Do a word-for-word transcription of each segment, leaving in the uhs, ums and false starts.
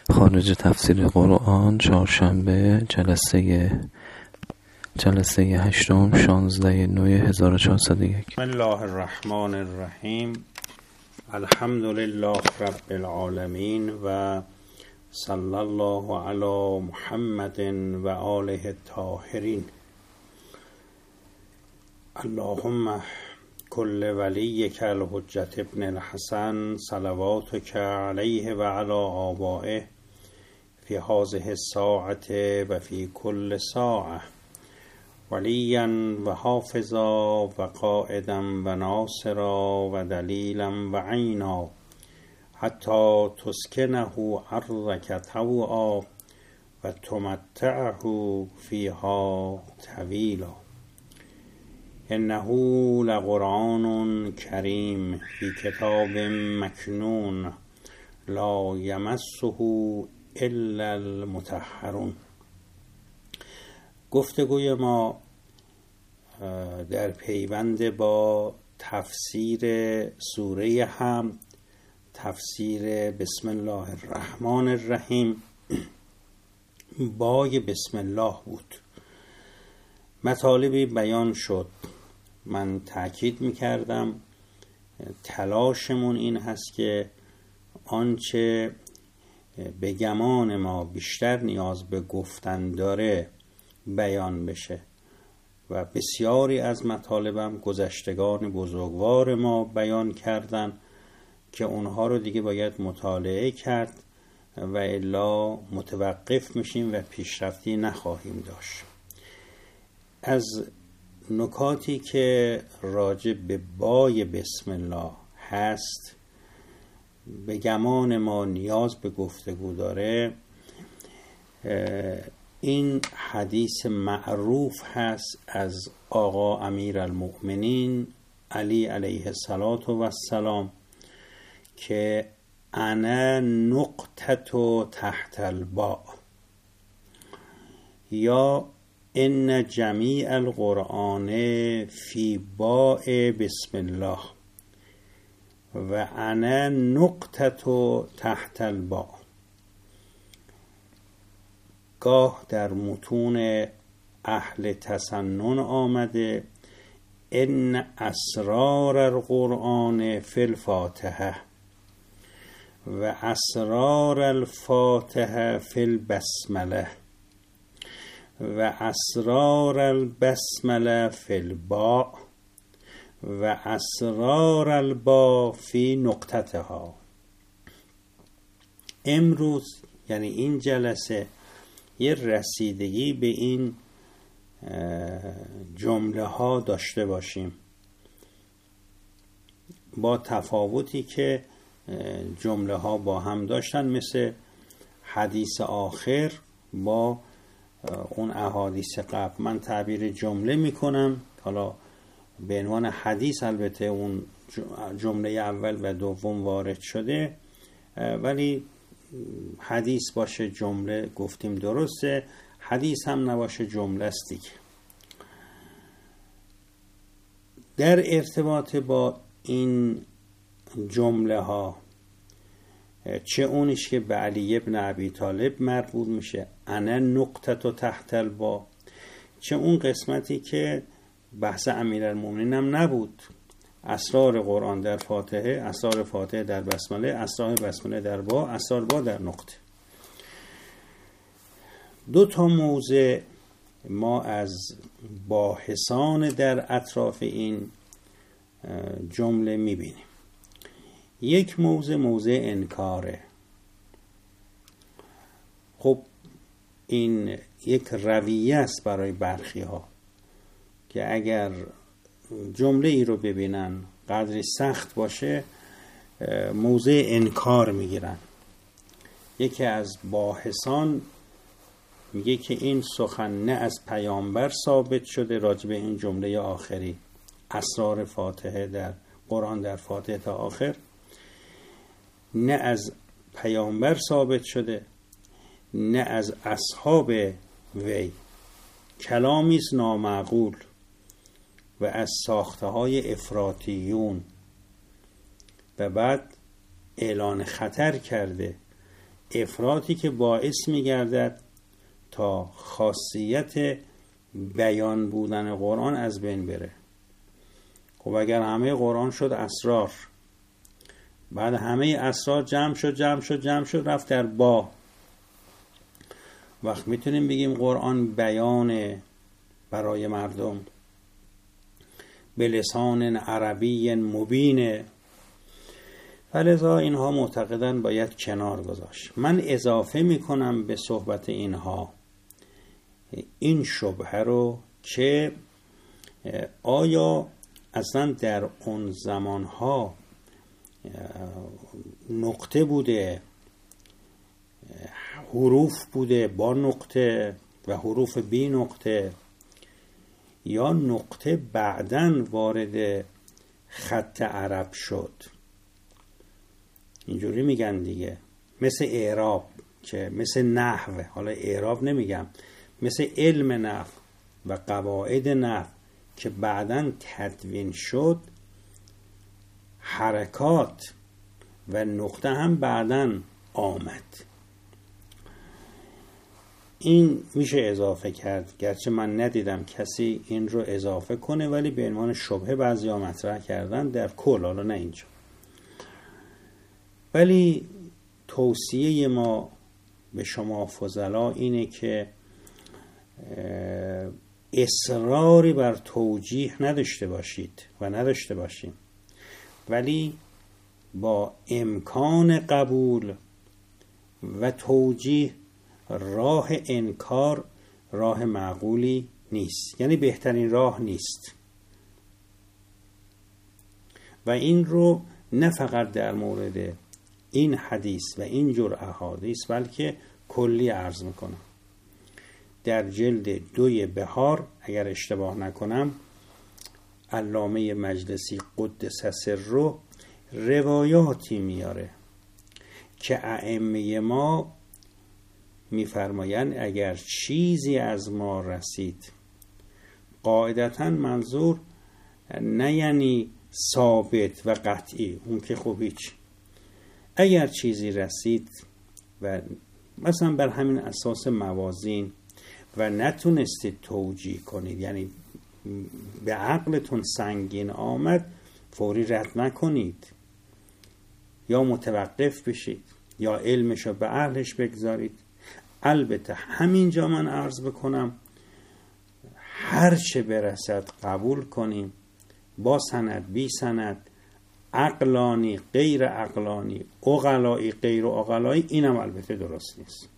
خارج تفسیر قرآن، چهارشنبه، جلسه جلسه هشتم شانزده نوی هزار و چهارصد و یک. بسم الله الرحمن الرحیم. الحمد لله رب العالمین و صلی الله علی محمد و آله الطاهرین. اللهم کل ولیک الحجة ابن الحسن صلواتک علیه و علی آبائه فی هذه الساعة و فی کل ساعة ولیا و حافظا و قائدا و ناصرا و دلیلا و عینا حتی تسکنه ارضک طوعا و تمتعه فیها طویلا. انه لقرآن کریم فی کتاب مکنون لا یمسه الا المطهرون. گفتگوی ما در پیوند با تفسیر سوره حمد، تفسیر بسم الله الرحمن الرحیم، بای بسم الله بود. مطالبی بیان شد. من تأکید میکردم تلاشمون این هست که آنچه به گمان ما بیشتر نیاز به گفتن داره بیان بشه و بسیاری از مطالبم گذشتگان بزرگوار ما بیان کردن که اونها رو دیگه باید مطالعه کرد و الا متوقف میشیم و پیشرفتی نخواهیم داشت. از نکاتی که راجع به بای بسم الله هست به گمان ما نیاز به گفتگو داره، این حدیث معروف هست از آقا امیرالمؤمنین علی علیه السلام که انا نقطة تحت الباء، یا ان جمیع القرآن فی باء بسم الله و انا نقطة تحت الباء. گاه در متون اهل تسنن آمده ان اسرار القرآن فی الفاتحه و اسرار الفاتحه فی البسمله و اسرار البسمله فی الباء و اسرار الباء فی نقطتها. امروز یعنی این جلسه یه رسیدگی به این جمله ها داشته باشیم، با تفاوتی که جمله ها با هم داشتن، مثل حدیث آخر با اون احادیث قبل. من تعبیر جمله میکنم، حالا به عنوان حدیث البته اون جمله اول و دوم وارد شده، ولی حدیث باشه جمله گفتیم درسته، حدیث هم نباشه جمله است دیگه. در ارتباط با این جمله ها، چه اونش که به علی ابن ابی طالب مربوط میشه انا نقطة تحت الباء، چه اون قسمتی که بحث امیرالمومنین هم نبود، اسرار قرآن در فاتحه، اسرار فاتحه در بسمله، اسرار بسمله در با، اسرار با در نقطه. دو تا موضع ما از باحثان در اطراف این جمله میبینیم. یک موضع موضع انکاره. خب این یک رویه است برای برخی ها که اگر جمله ای رو ببینن قدری سخت باشه موضع انکار میگیرن. یکی از باحثان میگه که این سخن نه از پیامبر ثابت شده راجع به این جمله آخری، اسرار فاتحه در قرآن در فاتحه تا آخر، نه از پیامبر ثابت شده نه از اصحاب وی، کلامی است نامعقول و از ساخته های افراطیون. و بعد اعلان خطر کرده افراطی که باعث می‌گردد تا خاصیت بیان بودن قرآن از بین بره. خب اگر همه قرآن شد اسرار، بعد همه اسرار جمع شد جمع شد جمع شد رفت در با، وقت میتونیم بگیم قرآن بیان برای مردم به لسان عربی مبین. فلذا اینها معتقدن باید کنار گذاشت. من اضافه میکنم به صحبت اینها این شبهه رو که آیا اصلا در اون زمانها نقطه بوده، حروف بوده با نقطه و حروف بی نقطه، یا نقطه بعداً وارد خط عرب شد؟ اینجوری میگن دیگه، مثل اعراب که مثل نحو، حالا اعراب نمیگم، مثل علم نحو و قواعد نحو که بعداً تدوین شد، حرکات و نقطه هم بعداً آمد. این میشه اضافه کرد، گرچه من ندیدم کسی این رو اضافه کنه، ولی به عنوان شبهه بعضی ها مطرح کردن در کل، حالا نه اینجا. ولی توصیه ما به شما فضلا اینه که اصراری بر توجیه نداشته باشید و نداشته باشیم، ولی با امکان قبول و توجیه راه انکار راه معقولی نیست، یعنی بهترین راه نیست. و این رو نه فقط در مورد این حدیث و این جور احادیث بلکه کلی عرض میکنم. در جلد دوی بهار اگر اشتباه نکنم علامه مجلسی قدس سره روایاتی میاره که ائمه ما میفرمایند اگر چیزی از ما رسید، قاعدتاً منظور نه یعنی ثابت و قطعی، اون که خب هیچ، اگر چیزی رسید و مثلا بر همین اساس موازین و نتونستید توجیه کنید، یعنی به عقلتون سنگین آمد، فوری رد نکنید، یا متوقف بشید یا علمشو به اهلش بگذارید. البته همینجا من عرض بکنم هر چه برسد قبول کنیم، با سند بی سند، عقلانی غیر عقلانی، عقلایی غیر عقلایی، اینم البته درست نیست.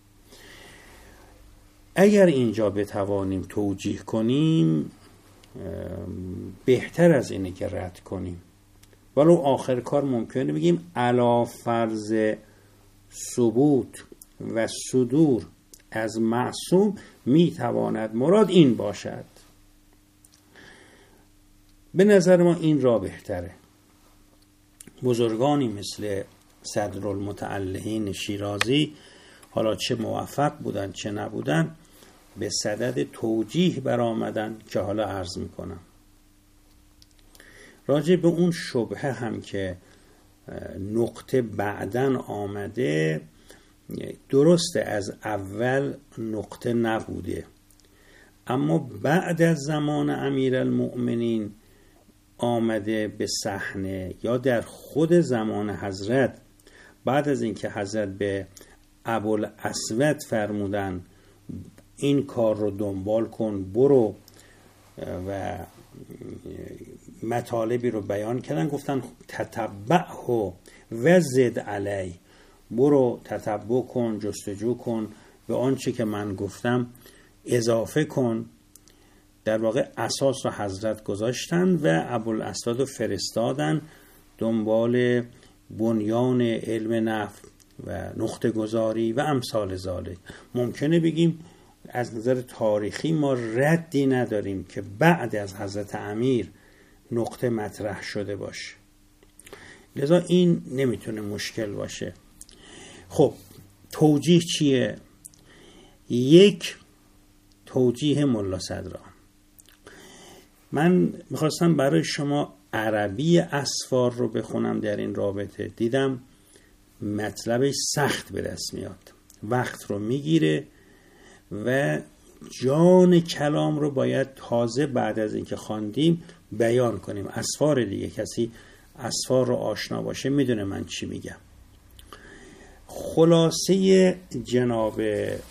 اگر اینجا بتوانیم توجیه کنیم بهتر از اینه که رد کنیم. ولو آخر کار ممکنه بگیم علی فرض ثبوت و صدور از معصوم میتواند مراد این باشد. به نظر ما این را بهتره. بزرگانی مثل صدرالمتعلهین شیرازی، حالا چه موفق بودن چه نبودن، به صدد توجیه برآمدن که حالا عرض میکنم. راجع به اون شبهه هم که نقطه بعدن آمده، درسته از اول نقطه نبوده، اما بعد از زمان امیرالمؤمنین آمده به صحنه، یا در خود زمان حضرت بعد از اینکه حضرت به ابوالاسود فرمودن این کار رو دنبال کن برو و مطالبی رو بیان کردن، گفتن تتبعه و زد علی، برو تتبع کن، جستجو کن، به آنچه که من گفتم اضافه کن. در واقع اساس رو حضرت گذاشتن و ابوالاسود رو فرستادن دنبال بنیان علم نحو و نقطه گذاری و امثال ذالک. ممکنه بگیم از نظر تاریخی ما ردی نداریم که بعد از حضرت امیر نقطه مطرح شده باشه، لذا این نمیتونه مشکل باشه. خب توجیه چیه؟ یک، توجیه ملا صدرا. من میخواستم برای شما عربی اسفار رو بخونم در این رابطه، دیدم مطلبش سخت به دست میاد، وقت رو میگیره و جان کلام رو باید تازه بعد از اینکه خواندیم بیان کنیم. اسفار دیگه، کسی اسفار رو آشنا باشه میدونه من چی میگم. خلاصه جناب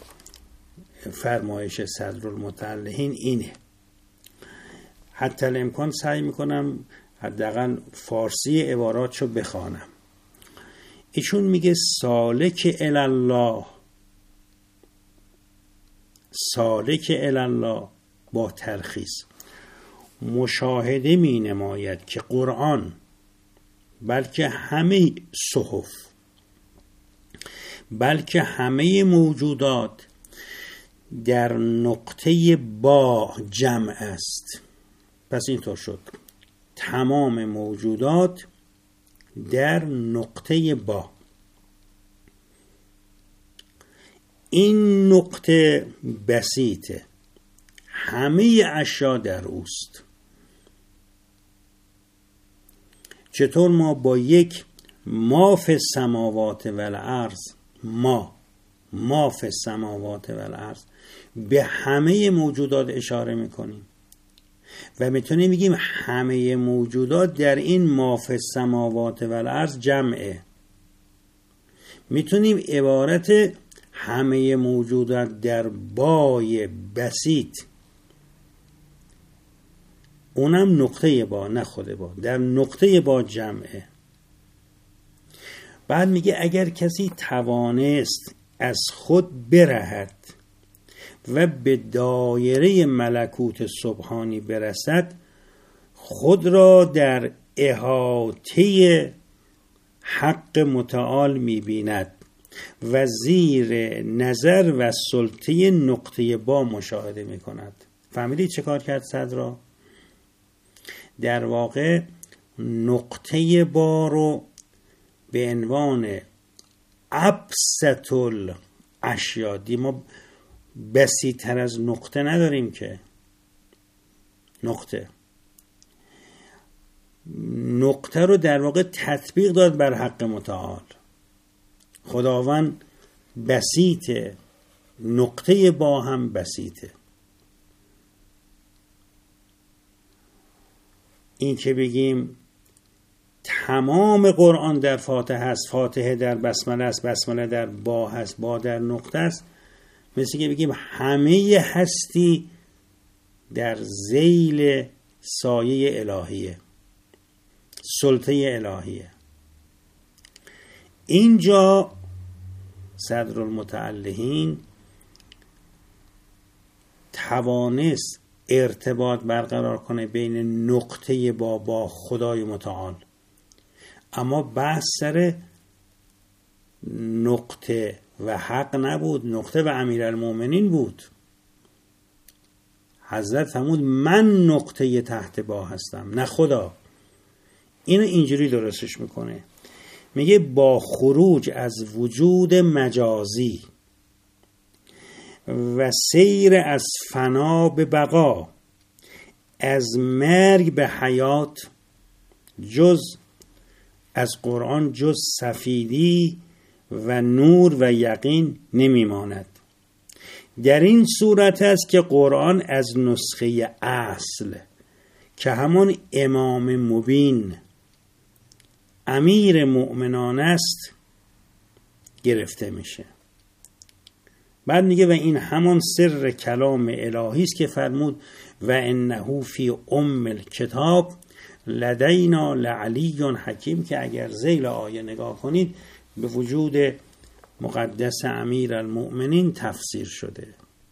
فرمایش صدرالمتعلحین اینه. حتی الامکان سعی میکنم حداقل فارسی عباراتشو بخوانم. ایشون میگه سالک الالله، سالک الالله با ترخیص مشاهده می نماید که قرآن بلکه همه صحف بلکه همه موجودات در نقطه با جمع است. پس اینطور شد تمام موجودات در نقطه با. این نقطه بسیطه، همه اشیا در اوست. چطور ما با یک ما فی السماوات و الارض، ما ما فی السماوات و الارض به همه موجودات اشاره میکنیم و میتونیم بگیم همه موجودات در این ما فی السماوات و الارض جمعه. میتونیم عبارت همه موجودات در بای بسیط، اونم نقطه با، نه خود با، در نقطه با جمعه. بعد میگه اگر کسی توانست از خود برهد و به دایره ملکوت سبحانی برسد، خود را در احاطه حق متعال میبیند و زیر نظر و سلطه نقطه با مشاهده میکند. فهمیدید چه کار کرد صدرا؟ در واقع نقطه با رو به عنوان ابسط الاشیا، دی ما بسیط‌تر از نقطه نداریم که، نقطه نقطه رو در واقع تطبیق داد بر حق متعال. خداوند بسیطه، نقطه با هم بسیطه. این که بگیم تمام قرآن در فاتحه است، فاتحه در بسمله است، بسمله در با هست، با در نقطه است، مثل که بگیم همه هستی در ذیل سایه الهیه، سلطه الهیه. اینجا صدرالمتعلحین توانست ارتباط برقرار کنه بین نقطه با با خدای متعال، اما بحث سر نقطه و حق نبود، نقطه و امیرالمومنین بود. حضرت فرمود من نقطه تحت با هستم، نه خدا. اینو اینجوری درستش میکنه، میگه با خروج از وجود مجازی و سیر از فنا به بقا، از مرگ به حیات، جز از قرآن جز سفیدی و نور و یقین نمیماند. در این صورت است که قرآن از نسخه اصل که همان امام مبین امیر مؤمنان است گرفته میشه. بعد میگه و این همان سر کلام الهی است که فرمود و انه فی ام الکتاب لدینا لعلی حکیم، که اگر ذیل آیه نگاه کنید به وجود مقدس امیر المؤمنین تفسیر شده.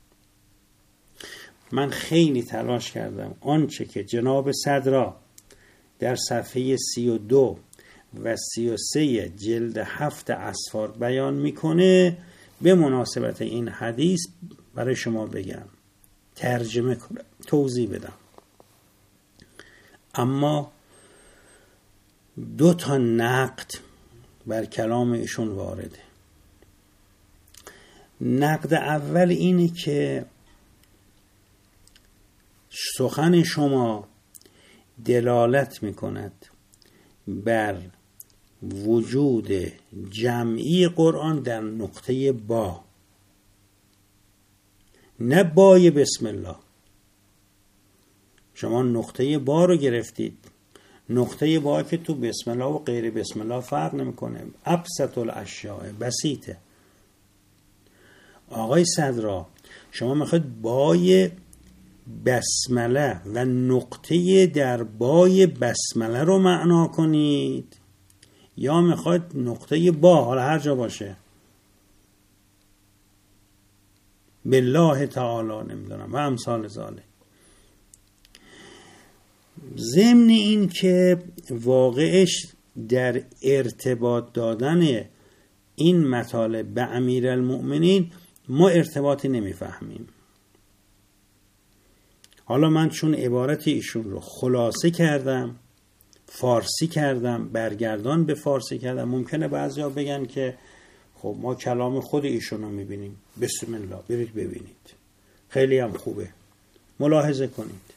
من خیلی تلاش کردم آنچه که جناب صدرا در صفحه سی و دو و سی و سه جلد هفت اسفار بیان میکنه به مناسبت این حدیث برای شما بگم، ترجمه کنم، توضیح بدم. اما دو تا نقد بر کلام ایشون وارده. نقد اول اینه که سخن شما دلالت میکند بر وجود جمعی قرآن در نقطه با، نه بای بسم الله. شما نقطه با رو گرفتید، نقطه با که تو بسم الله و غیر بسم الله فرق نمیکنه، ابسط الاشیاء، بسیطه. آقای صدرا شما میخواید بای بسمله و نقطه در بای بسمله رو معنا کنید یا میخواید نقطه با، حالا هر جا باشه، بالله تعالی نمیدونم و امثال ذالک. ضمن این که واقعش در ارتباط دادن این مطالب به امیرالمؤمنین ما ارتباطی نمیفهمیم. حالا من چون عبارت ایشون رو خلاصه کردم، فارسی کردم، برگردان به فارسی کردم، ممکنه بعضیا بگن که خب ما کلام خود ایشون رو میبینیم، بسم الله برید ببینید، خیلی هم خوبه، ملاحظه کنید.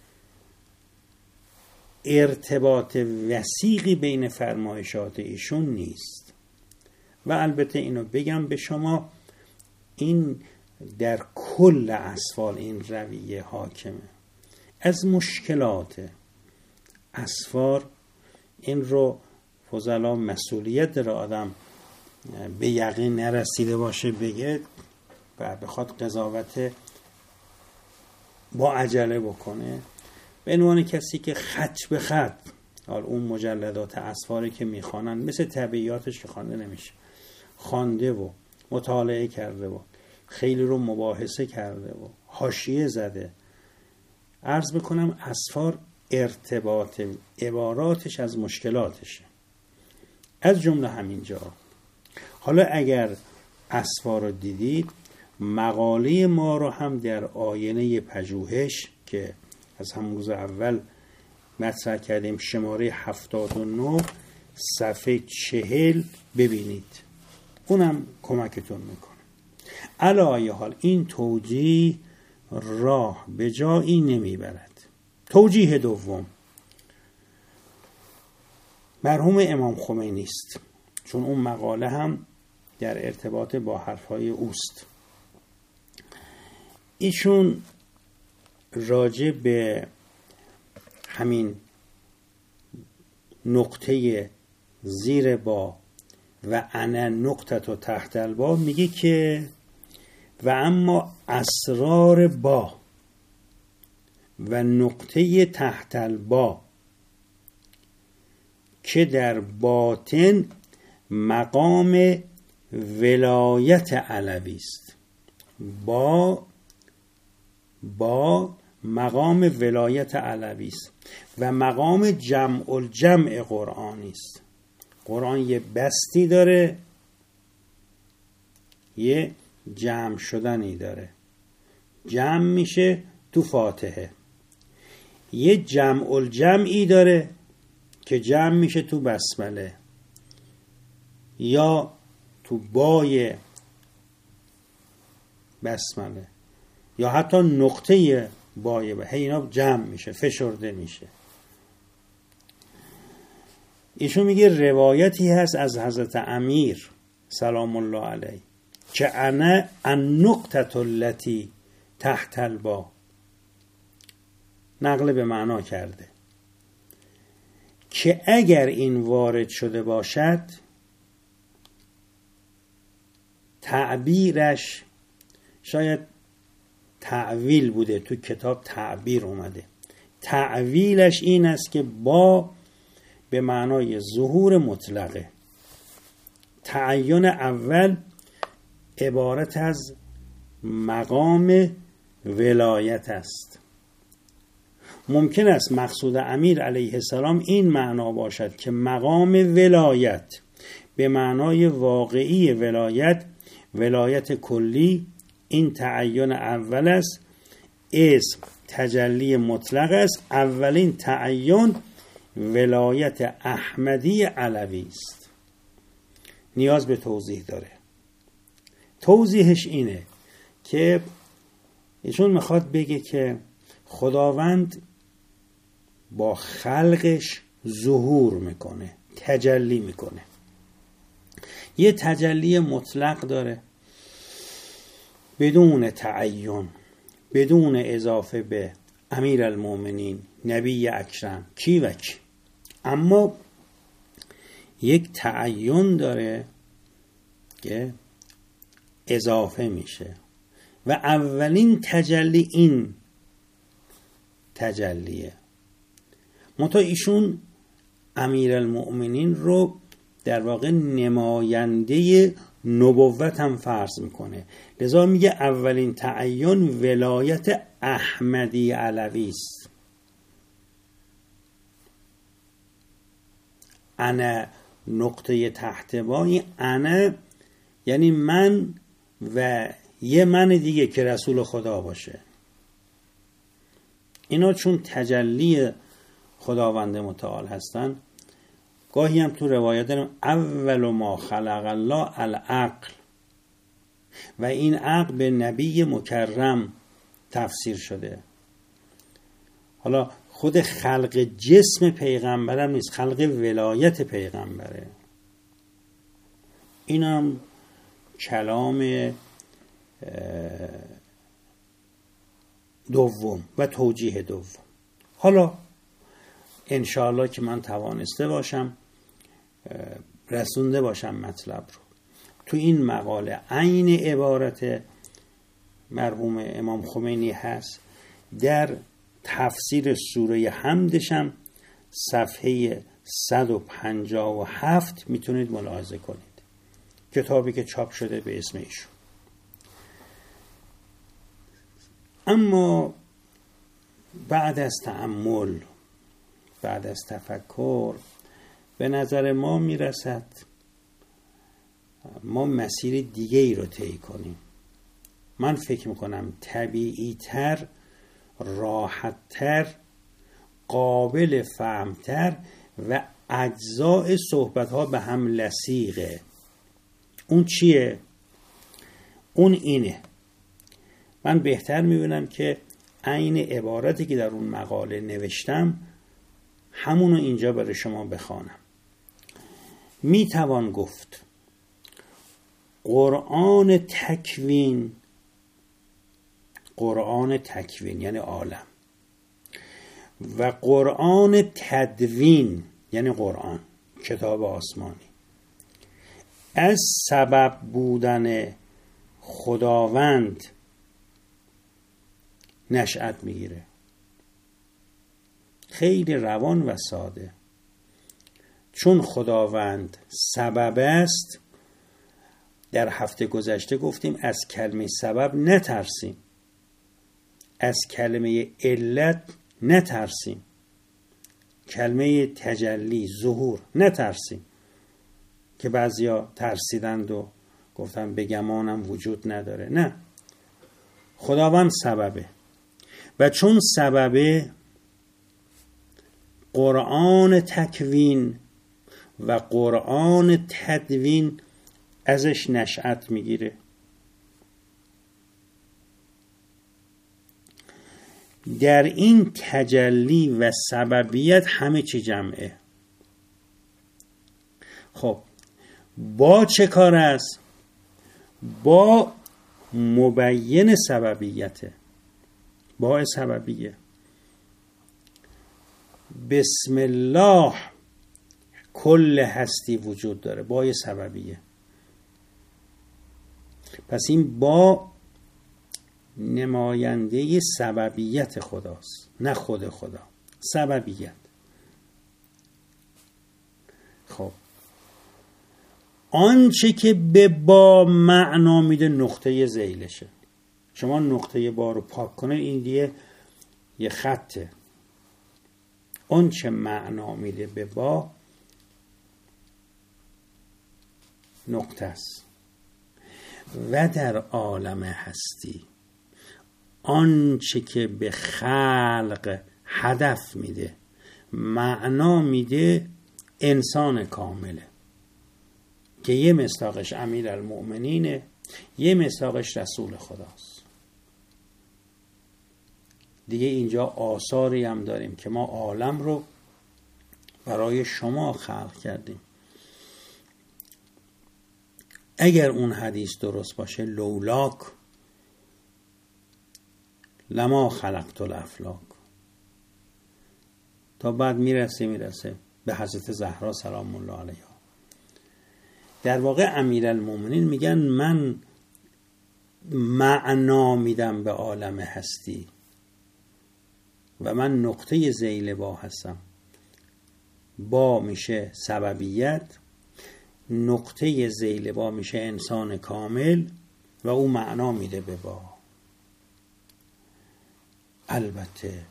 ارتباط وثیقی بین فرمایشات ایشون نیست. و البته اینو بگم به شما، این در کل اسفار این رویه حاکمه. از مشکلات اسفار این رو فضلا مسئولیت داره آدم به یقین نرسیده باشه بگه و بخواد قضاوت با عجله بکنه، به عنوان کسی که خط به خط حال اون مجلدات اسفاری که میخوانن مثل طبیعیاتش که خوانده نمیشه، خوانده و مطالعه کرده و خیلی رو مباحثه کرده و حاشیه زده. عرض بکنم اسفار ارتباط عباراتش از مشکلاتشه، از جمله همینجا. حالا اگر اسفار رو دیدید، مقاله ما رو هم در آینه پژوهش که از همون روز اول مطرح کردیم، شماره هفتاد و نه صفحه چهل ببینید، اونم کمکتون میکنه. علی ای حال این توجیه راه به جایی نمیبرد. توجیه دوم مرحوم امام خمینی است، چون اون مقاله هم در ارتباط با حرفهای اوست. ایشون راجع به همین نقطه زیر با و انا نقطه و تحت البا میگه که و اما اسرار با و نقطه تحت البا که در باطن مقام ولایت علوی است. با با مقام ولایت علوی است و مقام جمع الجمع قرآنی است. قرآن یه بستی داره، یه جمع شدنی داره، جمع میشه تو فاتحه. یه جمع الجمعی داره که جمع میشه تو بسمله یا تو بای بسمله یا حتی نقطه بای به اینا جمع میشه، فشرده میشه. ایشون میگه روایتی هست از حضرت امیر سلام الله علیه که انا النقطه التي تحت البا، نقل به معنا کرده که اگر این وارد شده باشد تعبیرش شاید تعویل بوده، تو کتاب تعبیر اومده، تعویلش این است که با به معنای ظهور مطلقه. تعین اول عبارت از مقام ولایت است. ممکن است مقصود امیر علیه السلام این معنا باشد که مقام ولایت به معنای واقعی ولایت، ولایت کلی، این تعین اول است، اسم تجلی مطلق است. اولین تعین ولایت احمدی علوی است. نیاز به توضیح داره. توضیحش اینه که ایشون میخواد بگه که خداوند با خلقش ظهور میکنه، تجلی میکنه. یه تجلی مطلق داره بدون تعین، بدون اضافه به امیرالمومنین نبی اکرم کی و کی. اما یک تعین داره که اضافه میشه و اولین تجلی این تجلیه. منتها ایشون امیرالمؤمنین رو در واقع نماینده نبوت هم فرض میکنه، لذا میگه اولین تعین ولایت احمدی علوی است. انا نقطه تحت بایی، انا یعنی من و یه من دیگه که رسول خدا باشه. اینا چون تجلی خداوند متعال هستن، گاهی هم تو روایت داریم اول ما خلق الله العقل، و این عقل به نبی مکرم تفسیر شده. حالا خود خلق جسم پیغمبرم نیست، خلق ولایت پیغمبره. اینم کلام دوم و توجیه دوم. حالا انشاءالله که من توانسته باشم رسونده باشم مطلب رو. تو این مقاله عین عبارت مرحوم امام خمینی هست. در تفسیر سوره حمدشم صفحه صد و پنجاه و هفت میتونید ملاحظه کنید، کتابی که چاپ شده به اسم ایشون. اما بعد از تأمل، بعد از تفکر، به نظر ما میرسد ما مسیر دیگه ای رو طی کنیم. من فکر میکنم طبیعی تر، راحت تر، قابل فهمتر و اجزاء صحبت ها به هم لصیقه. اون چیه؟ اون اینه. من بهتر میبینم که عین عبارتی که در اون مقاله نوشتم همونو اینجا برای شما بخوانم. میتوان گفت قرآن تکوین، قرآن تکوین یعنی عالم، و قرآن تدوین یعنی قرآن کتاب آسمانی، از سبب بودن خداوند نشأت میگیره. خیلی روان و ساده. چون خداوند سبب است، در هفته گذشته گفتیم از کلمه سبب نترسیم، از کلمه علت نترسیم، کلمه تجلی ظهور نترسیم که بعضیا ترسیدند و گفتن بگمانم وجود نداره. نه، خداوند سببه و چون سببه قرآن تکوین و قرآن تدوین ازش نشأت میگیره. در این تجلی و سببیت همه چی جمعه. خب با چه کار است؟ با مبین سببیته، با سببیه. بسم الله کل هستی وجود داره، با سببیه. پس این با نماینده سببیت خداست، نه خود خدا، سببیت. خب آنچه که به با معنا میده نقطه ذیلشه. شما نقطه با رو پاک کنه، این دیگه یه خطه. آنچه معنا میده به با نقطه است. و در عالم هستی آنچه که به خلق هدف میده، معنا میده، انسان کامله که یه مصداقش امیرالمؤمنینه، یه مصداقش رسول خداست. دیگه اینجا آثاری هم داریم که ما عالم رو برای شما خلق کردیم. اگر اون حدیث درست باشه، لولاک لما خلقت الافلاک، تا بعد میرسه میرسه به حضرت زهرا سلام الله علیها. در واقع امیرالمومنین میگن من معنا میدم به عالم هستی و من نقطه ذیل با هستم. با میشه سببیت، نقطه ذیل با میشه انسان کامل و او معنا میده به با. البته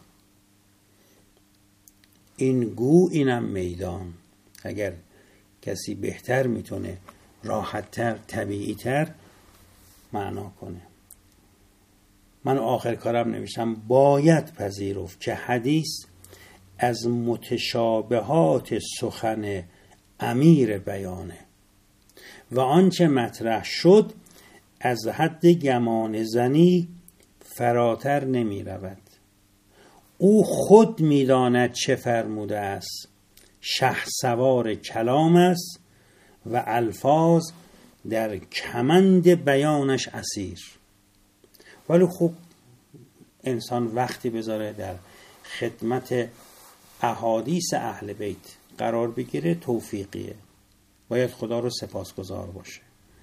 این گو اینم میدان، اگر کسی بهتر میتونه راحتتر طبیعیتر معنا کنه. من آخر کارم نوشتم باید پذیرفت که حدیث از متشابهات سخن امیر بیانه و آنچه مطرح شد از حد گمان زنی فراتر نمی رود. او خود می داند چه فرموده است، شهسوار کلام است و الفاظ در کمند بیانش اسیر. ولی خوب انسان وقتی بذاره در خدمت احادیث اهل بیت قرار بگیره توفیقیه، باید خدا رو سپاسگزار باشه.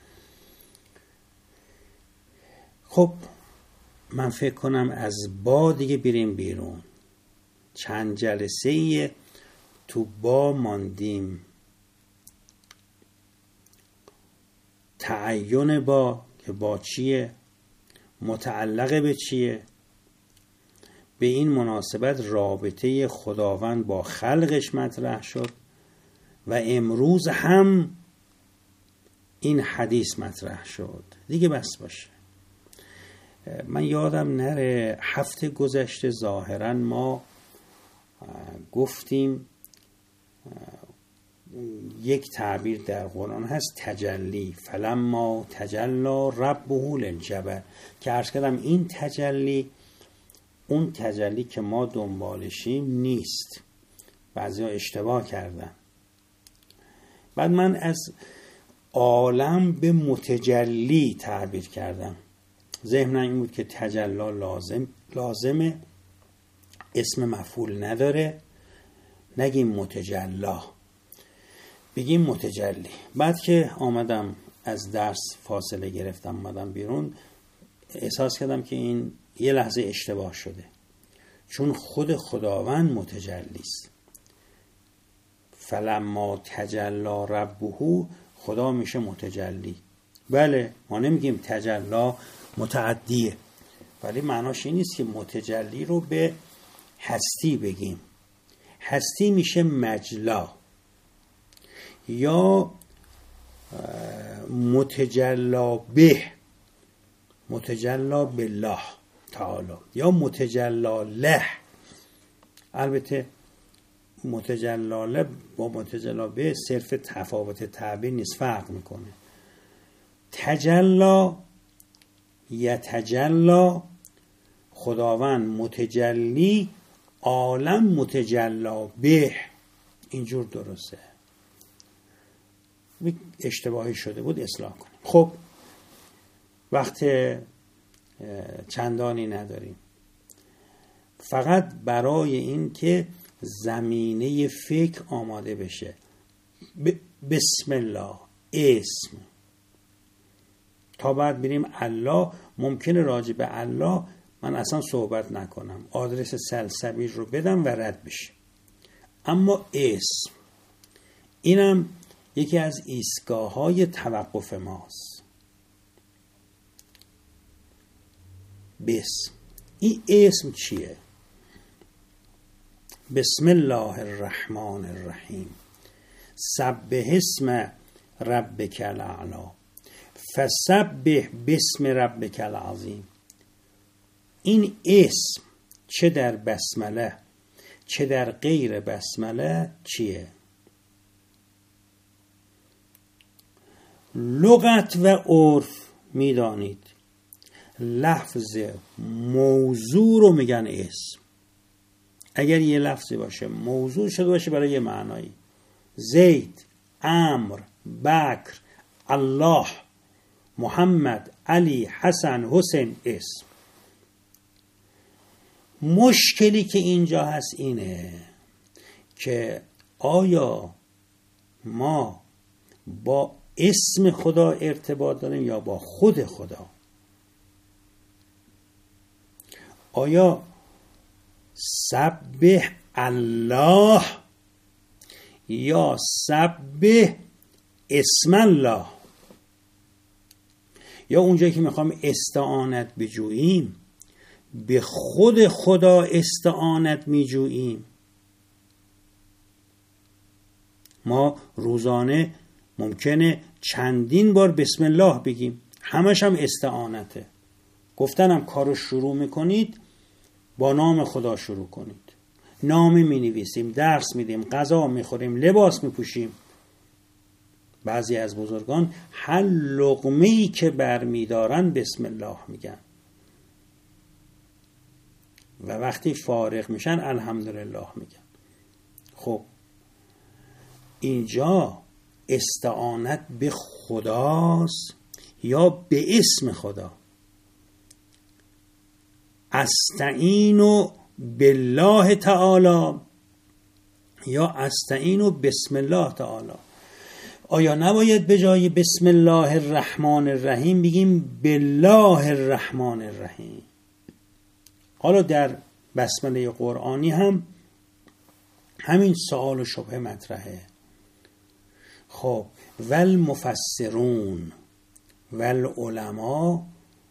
خب من فکر کنم از با دیگه بریم بیرون. چند جلسه تو با ماندیم. تعین با که با چیه، متعلق به چیه، به این مناسبت رابطه خداوند با خلقش مطرح شد و امروز هم این حدیث مطرح شد دیگه. بس باشه. من یادم نره هفته گذشته ظاهرا ما گفتیم یک تعبیر در قرآن هست تجلی، فلما تجلی ربه للجبل، که عرض کردم این تجلی اون تجلی که ما دنبالشیم نیست. بعضی ها اشتباه کردن. بعد من از عالم به متجلی تعبیر کردم. ذهنم این بود که تجلی لازم لازمه، اسم مفعول نداره، نگیم متجلا، بگیم متجلی. بعد که آمدم از درس فاصله گرفتم آمدم بیرون، احساس کردم که این یه لحظه اشتباه شده، چون خود خداوند متجلی است. فلما تجلی ربه، خدا میشه متجلی. بله ما نمیگیم تجلی متعدیه، ولی معناش این نیست که متجلی رو به هستی بگیم. هستی میشه مجلا یا متجلا به، متجلا بالله تعالی یا متجلا له. البته متجلا له با متجلا به صرف تفاوت تعبیر نیست، فرق میکنه. تجلا یتجلا، خداوند متجلی، عالم متجلا به، اینجور درسته. اشتباهی شده بود اصلاح کنیم. خب وقت چندانی نداریم، فقط برای این که زمینه فکر آماده بشه. ب... بسم الله، اسم، تا بعد بریم الله. ممکنه راجع به الله من اصلا صحبت نکنم، آدرس سلسبیل رو بدم و رد بشه. اما اسم، اینم یکی از ایستگاه های توقف ماست. بسم، این اسم چیه؟ بسم الله الرحمن الرحیم، سبح اسم ربک الاعلی، فسبح باسم ربک العظیم. این اسم چه در بسمله چه در غیر بسمله چیه؟ لغت و عرف میدانید لفظ موضوع رو میگن اسم. اگر یه لفظی باشه موضوع شده باشه برای یه معنایی، زید، عمرو، بکر، الله، محمد، علی، حسن، حسین، اسم. مشکلی که اینجا هست اینه که آیا ما با اسم خدا ارتباط داریم یا با خود خدا؟ آیا سبح الله یا سبح اسم الله؟ یا اونجایی که میخوام استعانت بجوییم به خود خدا استعانت میجوییم؟ ما روزانه ممکنه چندین بار بسم الله بگیم، همش هم استعانته. گفتنم کارو شروع میکنید با نام خدا شروع کنید. نامه مینویسیم، درس میدیم، غذا میخوریم، لباس میپوشیم. بعضی از بزرگان هر لقمه‌ای که برمیدارن بسم الله میگن و وقتی فارغ میشن الحمدلله میگن. خب اینجا استعانت به خداست یا به اسم خدا؟ استعینو بالله تعالی یا استعینو بسم الله تعالی؟ آیا نباید به جای بسم الله الرحمن الرحیم بگیم بالله الرحمن الرحیم؟ حالا در بسمله قرآنی هم همین سوال و شبهه مطرحه. خب والمفسرون والعلماء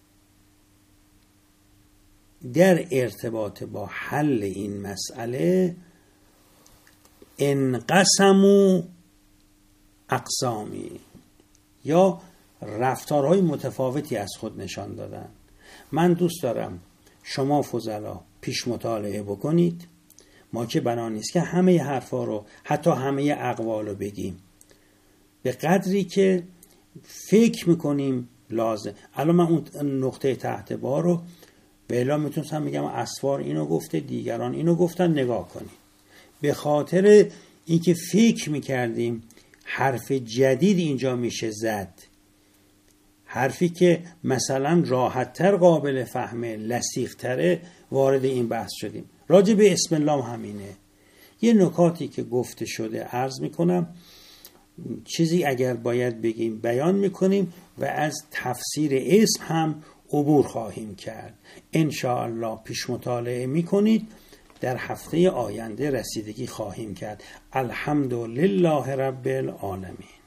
در ارتباط با حل این مسئله انقسموا اقسامی یا رفتارهای متفاوتی از خود نشان دادن. من دوست دارم شما فضلا پیش مطالعه بکنید. ما که بنا نیست که همه حرفا رو حتی همه اقوال رو بگیم، به قدری که فکر میکنیم لازم. الان من اون نقطه تحت بار رو به اعلام میتونستم بگم اسوار اینو گفته، دیگران اینو گفتن، نگاه کنید. به خاطر اینکه فکر میکردیم حرف جدید اینجا میشه زد، حرفی که مثلا راحت‌تر قابل فهمه، لصیق‌تره، وارد این بحث شدیم. راجع به اسم الله همینه. یه نکاتی که گفته شده عرض میکنم، چیزی اگر باید بگیم بیان میکنیم و از تفسیر اسم هم عبور خواهیم کرد. انشاءالله پیش مطالعه میکنید، در هفته آینده رسیدگی خواهیم کرد. الحمدلله رب العالمین.